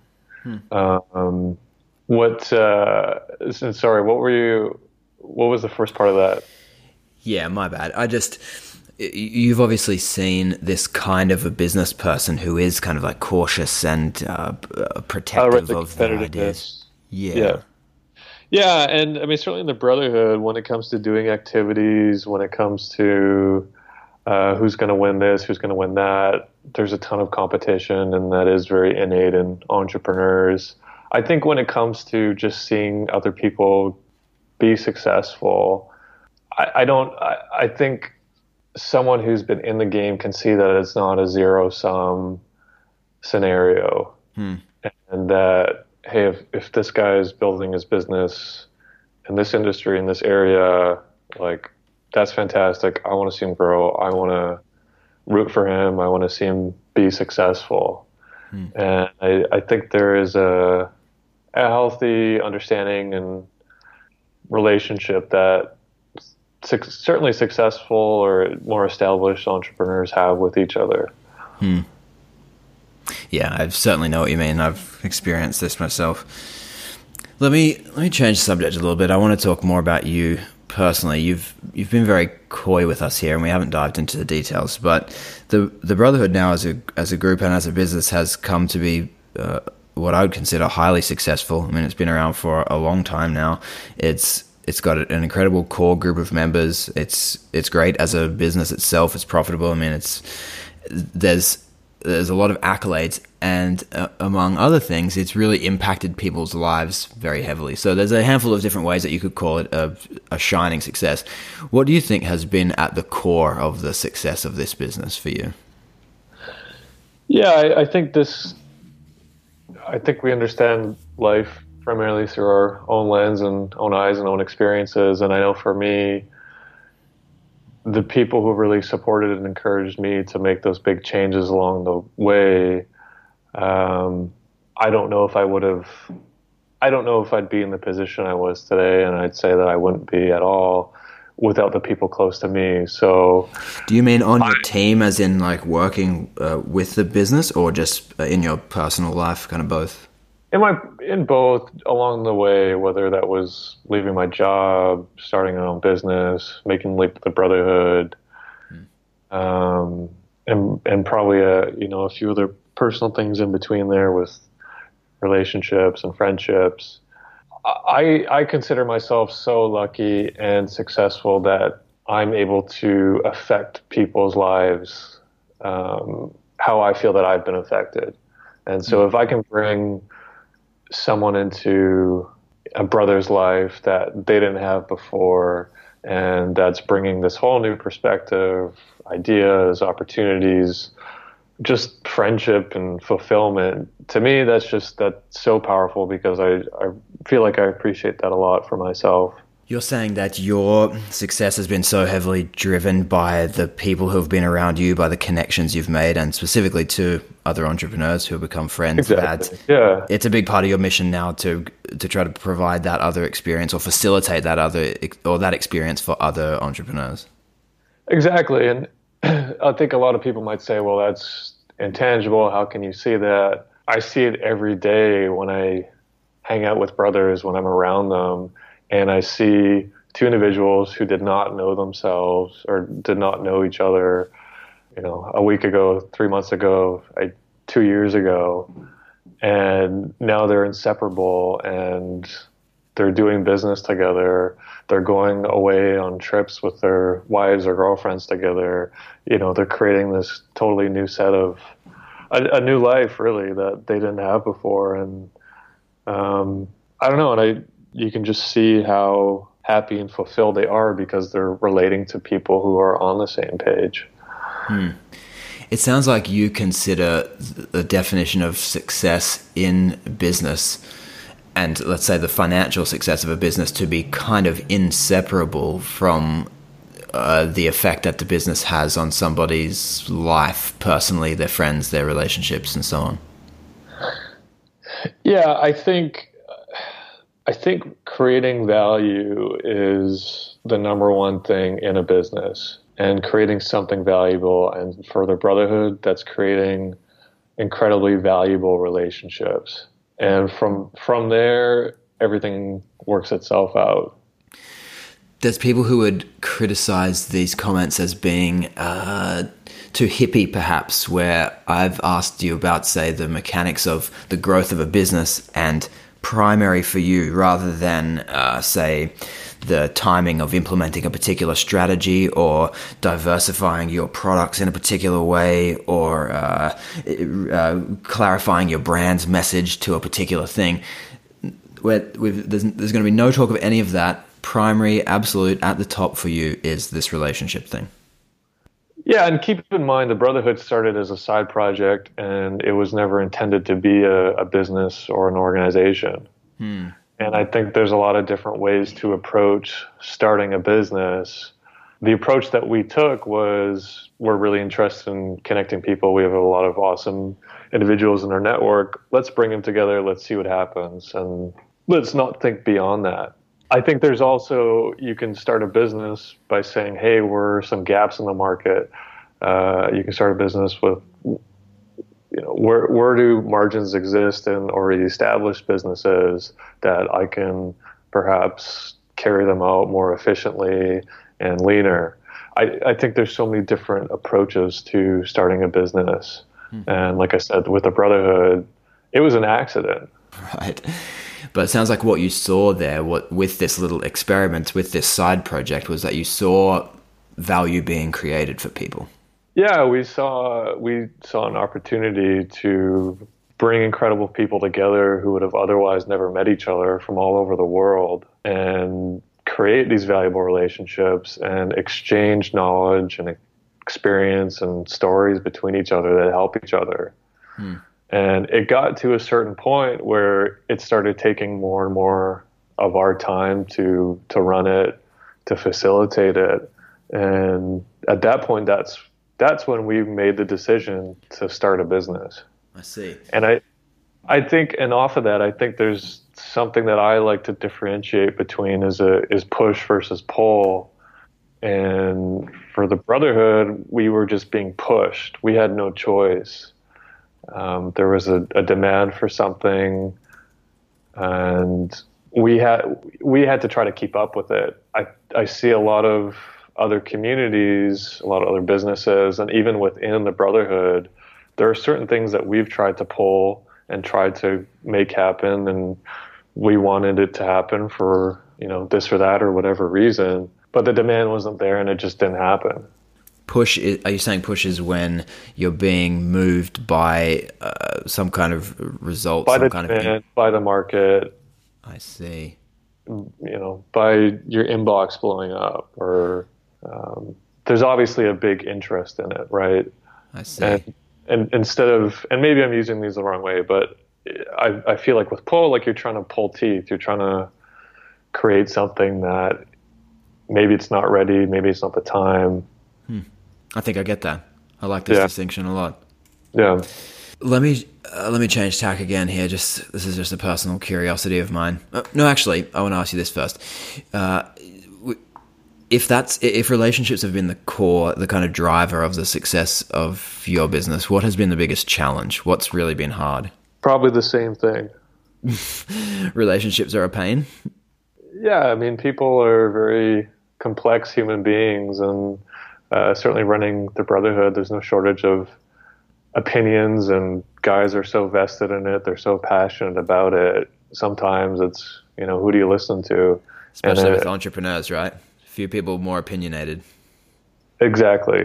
Sorry, what was the first part of that? Yeah, my bad. You've obviously seen this kind of a business person who is kind of like cautious and protective of their ideas. Yeah. And I mean, certainly in the Brotherhood, when it comes to doing activities, when it comes to who's going to win this, who's going to win that, there's a ton of competition, and that is very innate in entrepreneurs. I think when it comes to just seeing other people be successful, I think someone who's been in the game can see that it's not a zero-sum scenario. And that, hey, if this guy is building his business in this industry, in this area, like, that's fantastic. I want to see him grow. I want to root for him. I want to see him be successful. And I think there is a healthy understanding and relationship that certainly successful or more established entrepreneurs have with each other. Yeah, I certainly know what you mean. I've experienced this myself. Let me change the subject a little bit. I want to talk more about you personally. You've been very coy with us here, and we haven't dived into the details. But the Brotherhood now, as a group and as a business, has come to be what I would consider highly successful. I mean, it's been around for a long time now. It's got an incredible core group of members. It's great as a business itself. It's profitable. I mean, there's a lot of accolades, and among other things, it's really impacted people's lives very heavily. So there's a handful of different ways that you could call it a shining success. What do you think has been at the core of the success of this business for you? Yeah, I think we understand life primarily through our own lens and own eyes and own experiences. And I know for me, the people who really supported and encouraged me to make those big changes along the way, I don't know if I'd be in the position I was today, and I'd say that I wouldn't be at all without the people close to me. So do you mean on your team, as in like working with the business, or just in your personal life, kind of both? in both along the way, whether that was leaving my job, starting my own business, making Leap the Brotherhood, and probably a few other personal things in between there with relationships and friendships. I consider myself so lucky and successful that I'm able to affect people's lives how I feel that I've been affected. And so if I can bring someone into a brother's life that they didn't have before, and that's bringing this whole new perspective, ideas, opportunities, just friendship and fulfillment, to me, that's so powerful, because I feel like I appreciate that a lot for myself. You're saying that your success has been so heavily driven by the people who have been around you, by the connections you've made, and specifically to other entrepreneurs who have become friends. Exactly. Yeah. It's a big part of your mission now to try to provide that other experience, or facilitate that experience for other entrepreneurs. Exactly. And I think a lot of people might say, well, that's intangible. How can you see that? I see it every day when I hang out with brothers, when I'm around them, and I see two individuals who did not know themselves or did not know each other, a week ago, 3 months ago, 2 years ago, and now they're inseparable, and they're doing business together. They're going away on trips with their wives or girlfriends together. They're creating this totally new set of a new life, really, that they didn't have before. And I don't know. And you can just see how happy and fulfilled they are because they're relating to people who are on the same page. It sounds like you consider the definition of success in business, and let's say the financial success of a business, to be kind of inseparable from the effect that the business has on somebody's life personally, their friends, their relationships, and so on. Yeah, I think creating value is the number one thing in a business, and creating something valuable. And for the brotherhood, that's creating incredibly valuable relationships. And from there, everything works itself out. There's people who would criticize these comments as being too hippie, perhaps, where I've asked you about, say, the mechanics of the growth of a business and primary for you, rather than, say, the timing of implementing a particular strategy, or diversifying your products in a particular way, or clarifying your brand's message to a particular thing. There's going to be no talk of any of that. Primary, absolute, at the top for you is this relationship thing. Yeah, and keep in mind, the Brotherhood started as a side project, and it was never intended to be a business or an organization. And I think there's a lot of different ways to approach starting a business. The approach that we took was, we're really interested in connecting people. We have a lot of awesome individuals in our network. Let's bring them together. Let's see what happens. And let's not think beyond that. I think there's also, you can start a business by saying, hey, we're some gaps in the market. You can start a business with, where do margins exist in already established businesses that I can perhaps carry them out more efficiently and leaner. I think there's so many different approaches to starting a business. And like I said, with the Brotherhood, it was an accident. Right. But it sounds like what you saw there, with this little experiment, with this side project, was that you saw value being created for people. Yeah, we saw an opportunity to bring incredible people together who would have otherwise never met each other from all over the world, and create these valuable relationships and exchange knowledge and experience and stories between each other that help each other. And it got to a certain point where it started taking more and more of our time to run it, to facilitate it. And at that point, that's when we made the decision to start a business. I see. And I think, and off of that, I think there's something that I like to differentiate between is push versus pull. And for the Brotherhood, we were just being pushed. We had no choice. There was a demand for something, and we had to try to keep up with it. I see a lot of other communities, a lot of other businesses, and even within the Brotherhood, there are certain things that we've tried to pull and tried to make happen, and we wanted it to happen for, this or that or whatever reason, but the demand wasn't there and it just didn't happen. Are you saying push is when you're being moved by some kind of result, by the demand, by the market? I see. By your inbox blowing up, or there's obviously a big interest in it, right? I see. And instead of, and maybe I'm using these the wrong way, but I feel like with pull, like you're trying to pull teeth, you're trying to create something that maybe it's not ready, maybe it's not the time. I think I get that. I like this distinction a lot. Yeah. Let me change tack again here. This is just a personal curiosity of mine. No, actually, I want to ask you this first. If relationships have been the kind of driver of the success of your business, what has been the biggest challenge? What's really been hard? Probably the same thing. Relationships are a pain? Yeah, I mean, people are very complex human beings, and certainly running the Brotherhood, there's no shortage of opinions, and guys are so vested in it. They're so passionate about it. Sometimes it's, who do you listen to? Especially with entrepreneurs, right? Few people more opinionated. Exactly.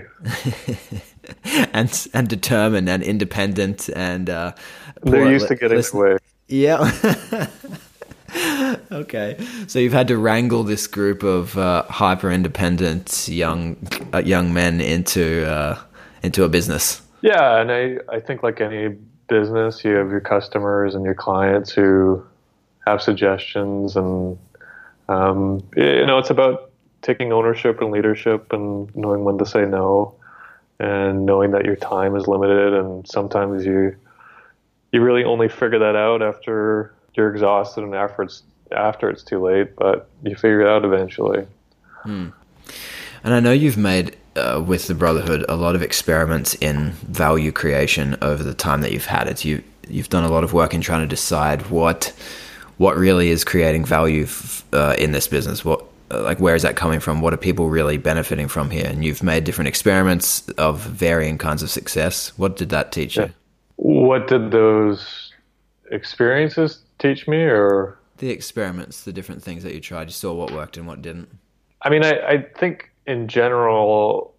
and determined and independent, and they're used to getting away. Yeah. Okay, so you've had to wrangle this group of hyper independent young men into a business. Yeah, and I think like any business, you have your customers and your clients who have suggestions, and it's about taking ownership and leadership and knowing when to say no, and knowing that your time is limited, and sometimes you really only figure that out after you're exhausted and after it's too late, but you figure it out eventually. And I know you've made with the Brotherhood a lot of experiments in value creation over the time that you've had it. You've done a lot of work in trying to decide what really is creating value in this business. Where is that coming from? What are people really benefiting from here? And you've made different experiments of varying kinds of success. What did that teach you? What did those experiences teach me, or the experiments, the different things that you tried? You saw what worked and what didn't. I mean, I think in general,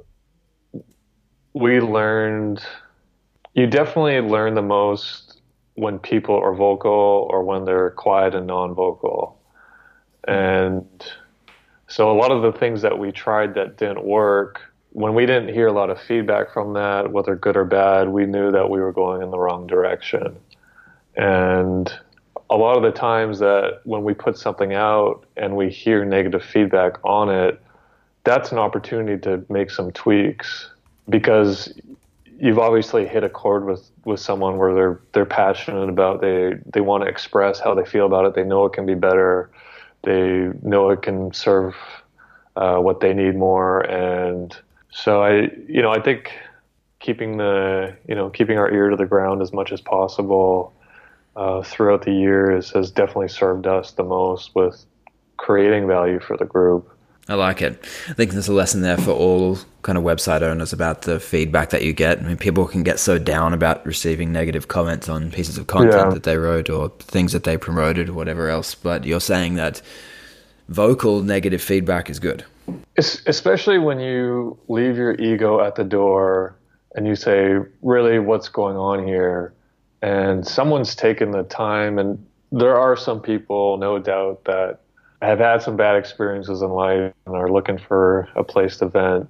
you definitely learn the most when people are vocal or when they're quiet and non-vocal. And so a lot of the things that we tried that didn't work, when we didn't hear a lot of feedback from that, whether good or bad, we knew that we were going in the wrong direction. And a lot of the times that when we put something out and we hear negative feedback on it, that's an opportunity to make some tweaks, because you've obviously hit a chord with someone where they're passionate about, they want to express how they feel about it. They know it can be better. They know it can serve what they need more. And so I think keeping our ear to the ground as much as possible throughout the years has definitely served us the most with creating value for the group. I like it. I think there's a lesson there for all kind of website owners about the feedback that you get. I mean, people can get so down about receiving negative comments on pieces of content that they wrote or things that they promoted or whatever else. But you're saying that vocal negative feedback is good. Especially when you leave your ego at the door and you say, really, what's going on here? And someone's taken the time, and there are some people, no doubt, that have had some bad experiences in life and are looking for a place to vent.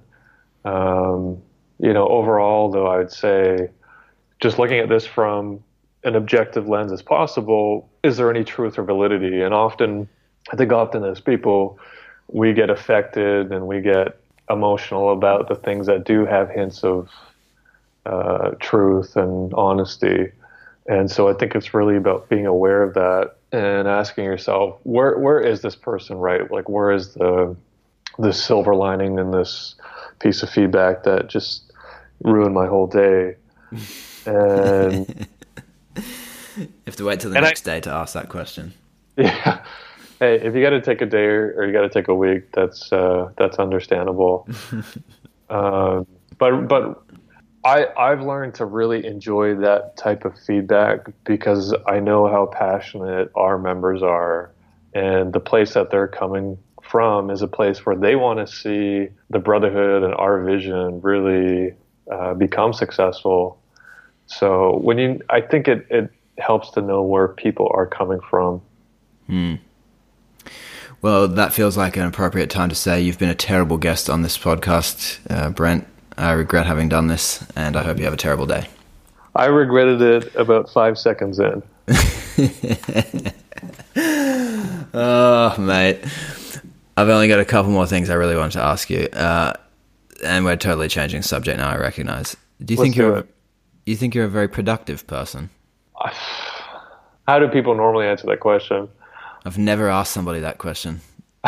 Overall, though, I would say just looking at this from an objective lens as possible, is there any truth or validity? And I think often as people, we get affected and we get emotional about the things that do have hints of truth and honesty. And so I think it's really about being aware of that and asking yourself, where is this person right? Like, where is the this silver lining in this piece of feedback that just ruined my whole day. And you have to wait till the next day to ask that question. Yeah. Hey, if you got to take a day or you got to take a week, that's understandable. But I've learned to really enjoy that type of feedback because I know how passionate our members are, and the place that they're coming from is a place where they want to see the Brotherhood and our vision really become successful. So I think it helps to know where people are coming from. Well, that feels like an appropriate time to say you've been a terrible guest on this podcast, Brent. I regret having done this, and I hope you have a terrible day. I regretted it about 5 seconds in. Oh, mate. I've only got a couple more things I really want to ask you, and we're totally changing subject now, I recognize. You think you're a very productive person? How do people normally answer that question? I've never asked somebody that question.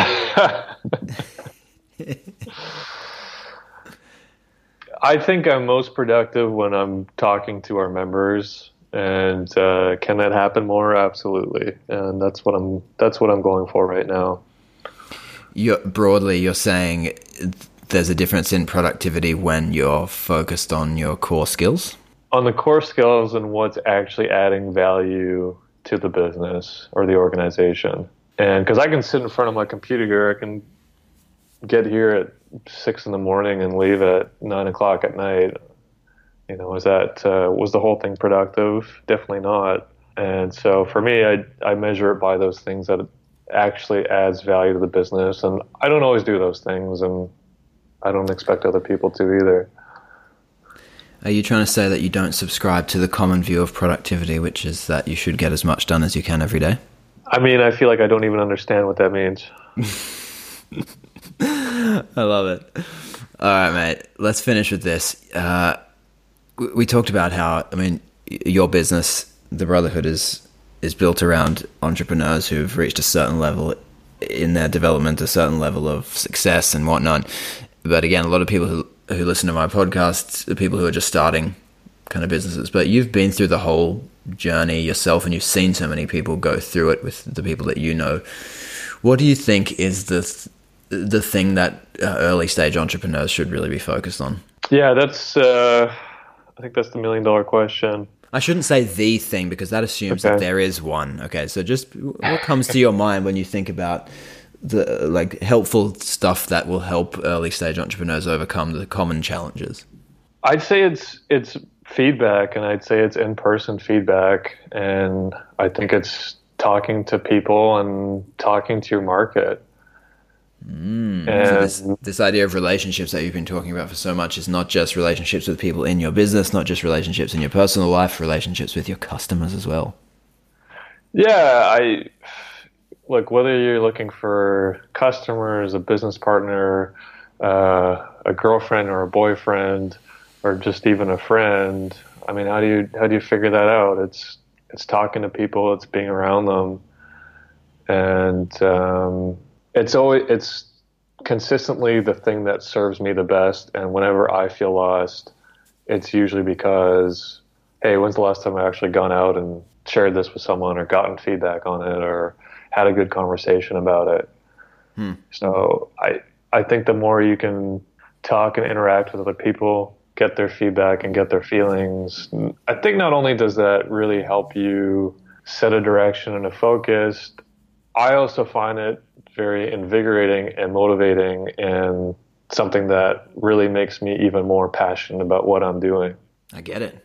I think I'm most productive when I'm talking to our members, and can that happen more? Absolutely, and that's what I'm going for right now. You're saying there's a difference in productivity when you're focused on your core skills? On the core skills and what's actually adding value to the business or the organization. And because I can sit in front of my computer here, I can get here at 6 a.m. and leave at 9 o'clock at night. Was the whole thing productive? Definitely not. And so for me, I measure it by those things that actually adds value to the business. And I don't always do those things, and I don't expect other people to either. Are you trying to say that you don't subscribe to the common view of productivity, which is that you should get as much done as you can every day? I mean, I feel like I don't even understand what that means. I love it. All right, mate. Let's finish with this. We talked about how, your business, the Brotherhood, is built around entrepreneurs who've reached a certain level in their development, a certain level of success and whatnot. But again, a lot of people who listen to my podcasts are people who are just starting kind of businesses. But you've been through the whole journey yourself, and you've seen so many people go through it with the people that you know. What do you think is the thing that early stage entrepreneurs should really be focused on? Yeah, I think that's the $1 million question. I shouldn't say the thing, because that assumes that there is one. Okay, so just what comes to your mind when you think about the helpful stuff that will help early stage entrepreneurs overcome the common challenges? I'd say it's feedback, and I'd say it's in-person feedback, and I think it's talking to people and talking to your market. So this idea of relationships that you've been talking about for so much is not just relationships with people in your business, not just relationships in your personal life, relationships with your customers as well. Yeah, whether you're looking for customers, a business partner, a girlfriend or a boyfriend, or just even a friend. I mean, how do you figure that out? It's talking to people, it's being around them, and it's consistently the thing that serves me the best. And whenever I feel lost, it's usually because, hey, when's the last time I actually gone out and shared this with someone, or gotten feedback on it, or had a good conversation about it? So I think the more you can talk and interact with other people, get their feedback and get their feelings, I think not only does that really help you set a direction and a focus, I also find it very invigorating and motivating, and something that really makes me even more passionate about what I'm doing. I get it.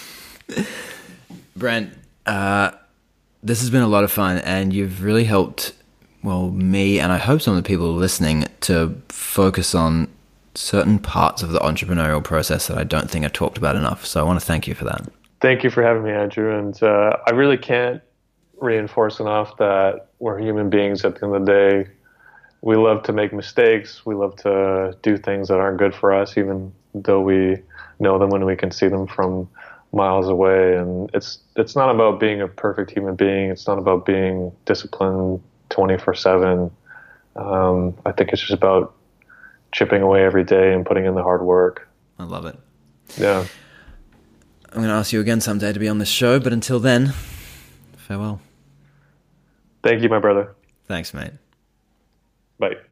Brent, this has been a lot of fun, and you've really helped, me, and I hope some of the people listening, to focus on certain parts of the entrepreneurial process that I don't think I've talked about enough. So I want to thank you for that. Thank you for having me, Andrew. And I really can't reinforce enough that we're human beings at the end of the day. We love to make mistakes. We love to do things that aren't good for us, even though we know them when we can see them from miles away. And it's not about being a perfect human being. It's not about being disciplined 24/7. I think it's just about chipping away every day and putting in the hard work. I love it. Yeah. I'm going to ask you again someday to be on this show, but until then, farewell. Thank you, my brother. Thanks, mate. Bye.